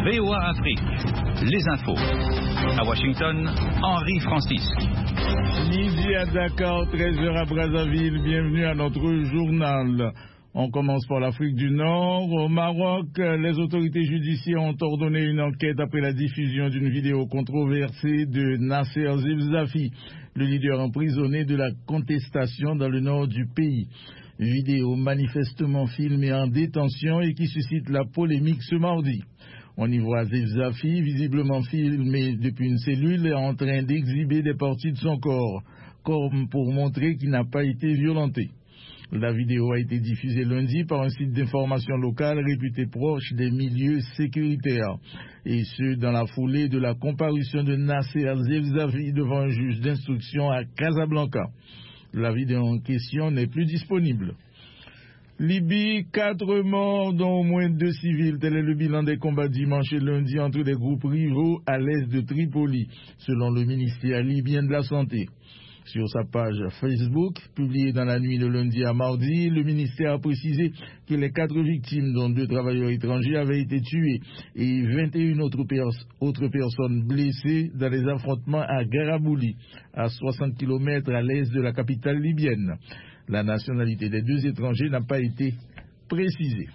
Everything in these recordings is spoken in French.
VOA Afrique, les infos. À Washington, Henri Francis. Midi à Dakar, 13h à Brazzaville, bienvenue à notre journal. On commence par l'Afrique du Nord. Au Maroc, les autorités judiciaires ont ordonné une enquête après la diffusion d'une vidéo controversée de Nasser Zefzafi, le leader emprisonné de la contestation dans le nord du pays. Vidéo manifestement filmée en détention et qui suscite la polémique ce mardi. On y voit Zefzafi, visiblement filmé depuis une cellule, en train d'exhiber des parties de son corps, comme pour montrer qu'il n'a pas été violenté. La vidéo a été diffusée lundi par un site d'information local réputé proche des milieux sécuritaires, et ce dans la foulée de la comparution de Nasser Zefzafi devant un juge d'instruction à Casablanca. La vidéo en question n'est plus disponible. Libye, 4 morts, dont au moins 2 civils. Tel est le bilan des combats dimanche et lundi entre des groupes rivaux à l'est de Tripoli, selon le ministère libyen de la Santé. Sur sa page Facebook, publiée dans la nuit de lundi à mardi, le ministère a précisé que les 4 victimes, dont 2 travailleurs étrangers, avaient été tués et 21 autres personnes blessées dans les affrontements à Garabouli, à 60 km à l'est de la capitale libyenne. La nationalité des 2 étrangers n'a pas été précisée.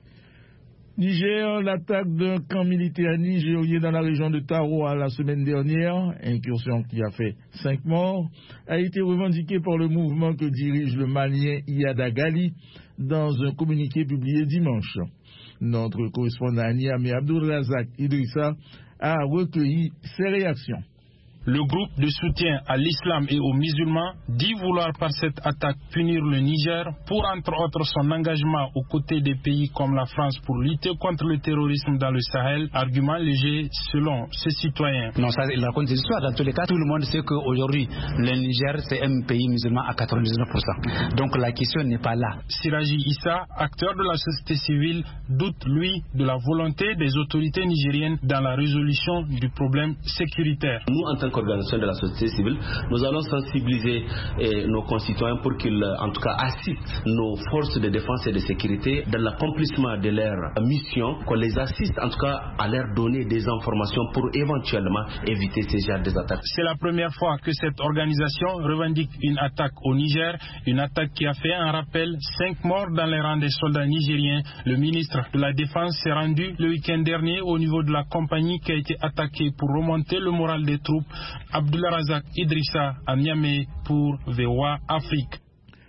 Niger, l'attaque d'un camp militaire nigérien dans la région de Taroua la semaine dernière, incursion qui a fait 5 morts, a été revendiquée par le mouvement que dirige le Malien Iyada Gali dans un communiqué publié dimanche. Notre correspondant à Niamey, Abdulrazak Idrissa, a recueilli ses réactions. Le groupe de soutien à l'islam et aux musulmans dit vouloir par cette attaque punir le Niger pour entre autres son engagement aux côtés des pays comme la France pour lutter contre le terrorisme dans le Sahel, argument léger selon ses citoyens. Non, ça il raconte des histoires. Dans tous les cas, tout le monde sait qu'aujourd'hui, le Niger c'est un pays musulman à 99%. Donc la question n'est pas là. Siraji Issa, acteur de la société civile, doute lui de la volonté des autorités nigériennes dans la résolution du problème sécuritaire. Nous, en tant qu'organisation de la société civile, nous allons sensibiliser nos concitoyens pour qu'ils, en tout cas, assistent nos forces de défense et de sécurité dans l'accomplissement de leur mission, qu'on les assiste, en tout cas, à leur donner des informations pour éventuellement éviter ces genres d'attaques. C'est la première fois que cette organisation revendique une attaque au Niger, une attaque qui a fait un rappel 5 morts dans les rangs des soldats nigériens. Le ministre de la Défense s'est rendu le week-end dernier au niveau de la compagnie qui a été attaquée pour remonter le moral des troupes. Abdulrazak Idrissa à Niamey pour VOA Afrique.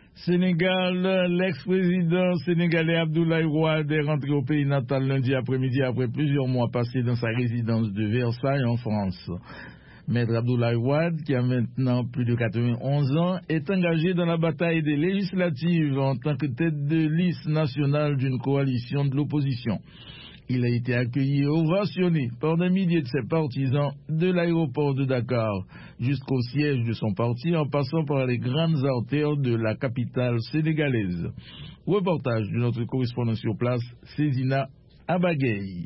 Sénégal, l'ex-président sénégalais Abdoulaye Wade est rentré au pays natal lundi après-midi après plusieurs mois passés dans sa résidence de Versailles en France. Maître Abdoulaye Wade, qui a maintenant plus de 91 ans, est engagé dans la bataille des législatives en tant que tête de liste nationale d'une coalition de l'opposition. Il a été accueilli et ovationné par des milliers de ses partisans de l'aéroport de Dakar jusqu'au siège de son parti en passant par les grandes artères de la capitale sénégalaise. Reportage de notre correspondant sur place, Cézina Abagay.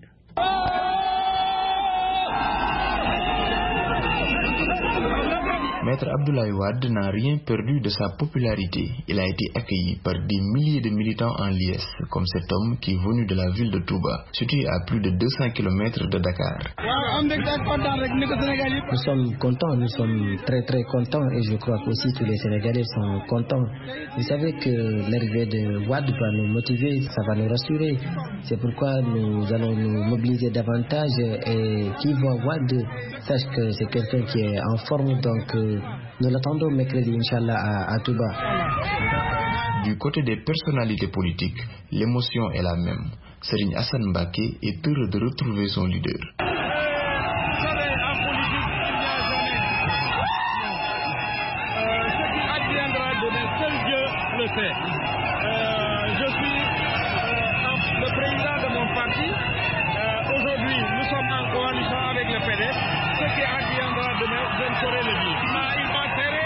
Maître Abdoulaye Wade n'a rien perdu de sa popularité. Il a été accueilli par des milliers de militants en liesse, comme cet homme qui est venu de la ville de Touba, située à plus de 200 km de Dakar. Nous sommes contents, nous sommes très très contents et je crois qu'aussi tous les Sénégalais sont contents. Vous savez que l'arrivée de Wade va nous motiver, ça va nous rassurer. C'est pourquoi nous allons nous mobiliser davantage et qui voit Wade sache que c'est quelqu'un qui est en forme, donc nous l'attendons mercredi, Inch'Allah, à Touba. Du côté des personnalités politiques, l'émotion est la même. Serigne Hassan Mbacké est heureux de retrouver son leader. Je suis le président de mon parti. Aujourd'hui, nous sommes en coalition avec le PDS. Ce qui adviendra demain, je ne saurais le dire. Il m'a serré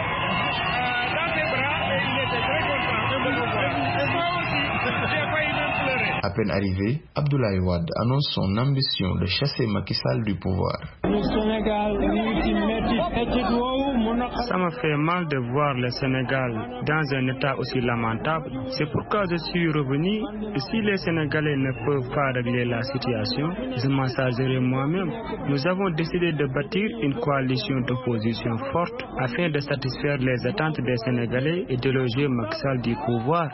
dans ses bras et il était très content de me voir. Et moi aussi, j'ai failli même pleurer. À peine arrivé, Abdoulaye Wade annonce son ambition de chasser Macky Sall du pouvoir. Ça m'a fait mal de voir le Sénégal dans un état aussi lamentable. C'est pourquoi je suis revenu. Si les Sénégalais ne peuvent pas régler la situation, je m'en chargerai moi-même. Nous avons décidé de bâtir une coalition d'opposition forte afin de satisfaire les attentes des Sénégalais et de loger Macky Sall du pouvoir.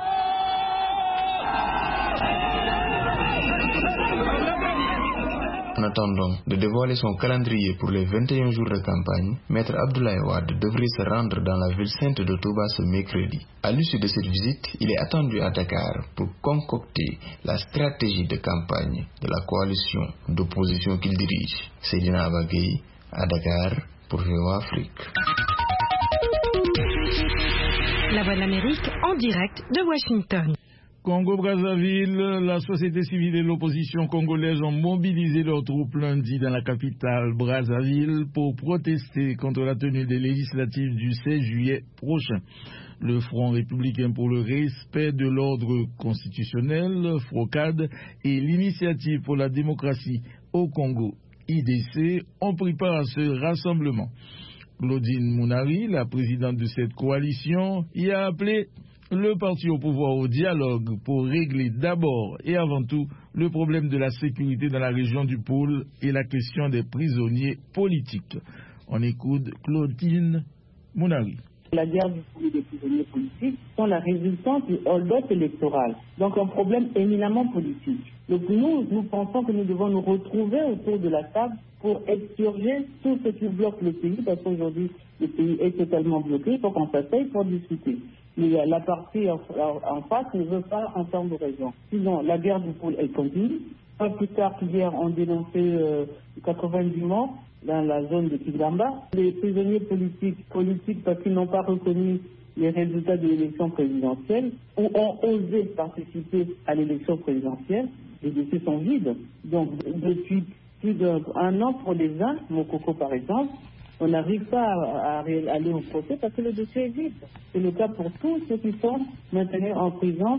En attendant de dévoiler son calendrier pour les 21 jours de campagne, Maître Abdoulaye Wade devrait se rendre dans la ville sainte de Touba ce mercredi. À l'issue de cette visite, il est attendu à Dakar pour concocter la stratégie de campagne de la coalition d'opposition qu'il dirige. Seydina Abagay, à Dakar, pour VOA Afrique. La Voix de l'Amérique en direct de Washington. Congo-Brazzaville, la société civile et l'opposition congolaise ont mobilisé leurs troupes lundi dans la capitale Brazzaville pour protester contre la tenue des législatives du 16 juillet prochain. Le Front républicain pour le respect de l'ordre constitutionnel, FROCAD, et l'Initiative pour la démocratie au Congo, IDC, ont pris part à ce rassemblement. Claudine Mounari, la présidente de cette coalition, y a appelé le parti au pouvoir au dialogue pour régler d'abord et avant tout le problème de la sécurité dans la région du pôle et la question des prisonniers politiques. On écoute Claudine Mounari. La guerre du pôle et des prisonniers politiques sont la résultante du hold-up électoral, donc un problème éminemment politique. Donc nous pensons que nous devons nous retrouver autour de la table pour expurger tout ce qui bloque le pays, parce qu'aujourd'hui le pays est totalement bloqué, il faut qu'on s'asseye pour discuter. Mais la partie en face ne veut pas entendre raison. Sinon, la guerre du pôle, elle continue. Pas plus tard qu'hier, on dénonçait 90 morts dans la zone de Kigamba. Les prisonniers politiques parce qu'ils n'ont pas reconnu les résultats de l'élection présidentielle ou ont osé participer à l'élection présidentielle, les dossiers sont vides. Donc, depuis plus d'un an pour les uns, Mokoko par exemple, on n'arrive pas à aller au procès parce que le dossier est vide. C'est le cas pour tous ceux qui sont maintenus en prison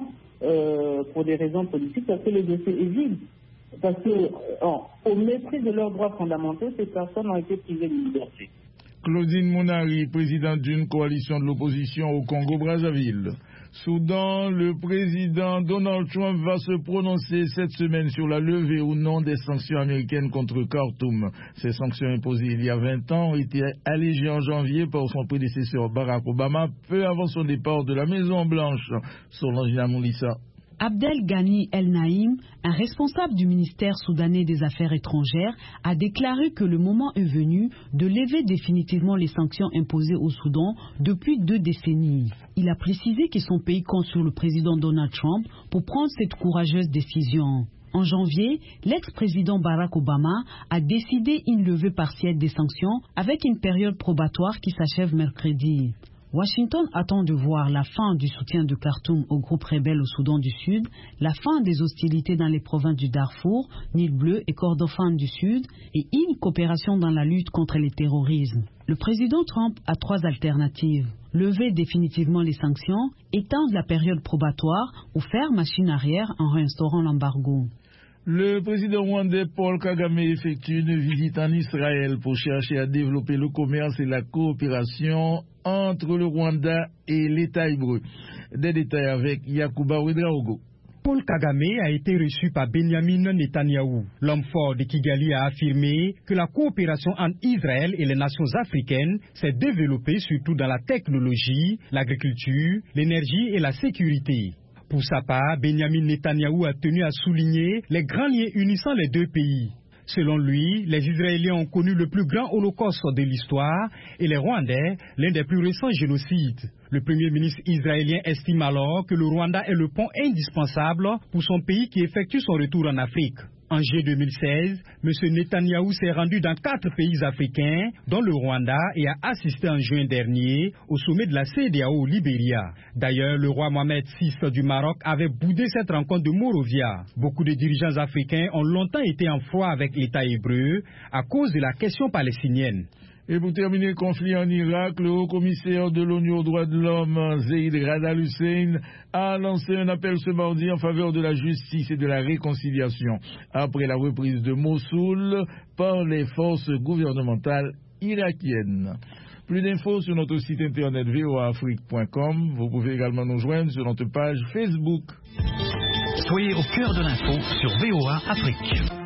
pour des raisons politiques parce que le dossier est vide. Parce que, au mépris de leurs droits fondamentaux, ces personnes ont été privées de liberté. Claudine Mounari, présidente d'une coalition de l'opposition au Congo-Brazzaville. Soudan, le président Donald Trump va se prononcer cette semaine sur la levée ou non des sanctions américaines contre Khartoum. Ces sanctions imposées il y a 20 ans ont été allégées en janvier par son prédécesseur Barack Obama, peu avant son départ de la Maison-Blanche. Solange Namoulissa. Abdel Ghani El Naïm, un responsable du ministère soudanais des Affaires étrangères, a déclaré que le moment est venu de lever définitivement les sanctions imposées au Soudan depuis 2 décennies. Il a précisé que son pays compte sur le président Donald Trump pour prendre cette courageuse décision. En janvier, l'ex-président Barack Obama a décidé une levée partielle des sanctions avec une période probatoire qui s'achève mercredi. Washington attend de voir la fin du soutien de Khartoum au groupe rebelle au Soudan du Sud, la fin des hostilités dans les provinces du Darfour, Nil Bleu et Kordofan du Sud et une coopération dans la lutte contre le terrorisme. Le président Trump a 3 alternatives. Lever définitivement les sanctions, étendre la période probatoire ou faire machine arrière en réinstaurant l'embargo. Le président rwandais Paul Kagame effectue une visite en Israël pour chercher à développer le commerce et la coopération entre le Rwanda et l'État hébreu. Des détails avec Yacouba Ouedraogo. Paul Kagame a été reçu par Benjamin Netanyahou. L'homme fort de Kigali a affirmé que la coopération entre Israël et les nations africaines s'est développée surtout dans la technologie, l'agriculture, l'énergie et la sécurité. Pour sa part, Benjamin Netanyahou a tenu à souligner les grands liens unissant les 2 pays. Selon lui, les Israéliens ont connu le plus grand holocauste de l'histoire et les Rwandais l'un des plus récents génocides. Le premier ministre israélien estime alors que le Rwanda est le pont indispensable pour son pays qui effectue son retour en Afrique. En juillet 2016, M. Netanyahou s'est rendu dans 4 pays africains, dont le Rwanda, et a assisté en juin dernier au sommet de la CEDEAO au Libéria. D'ailleurs, le roi Mohamed VI du Maroc avait boudé cette rencontre de Monrovia. Beaucoup de dirigeants africains ont longtemps été en froid avec l'État hébreu à cause de la question palestinienne. Et pour terminer le conflit en Irak, le haut-commissaire de l'ONU aux droits de l'homme, Zeid Ra'ad al-Hussein, a lancé un appel ce mardi en faveur de la justice et de la réconciliation après la reprise de Mossoul par les forces gouvernementales irakiennes. Plus d'infos sur notre site internet voaafrique.com. Vous pouvez également nous joindre sur notre page Facebook. Soyez au cœur de l'info sur VOA Afrique.